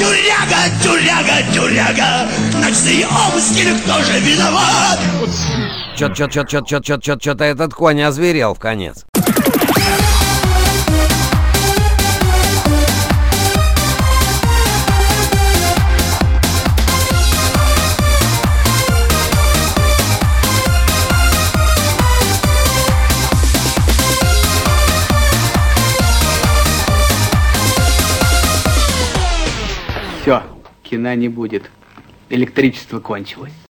Тюряга, тюряга, тюряга, ночные обыски, кто же виноват? Чё-то этот конь озверел вконец. Все, кино не будет. Электричество кончилось.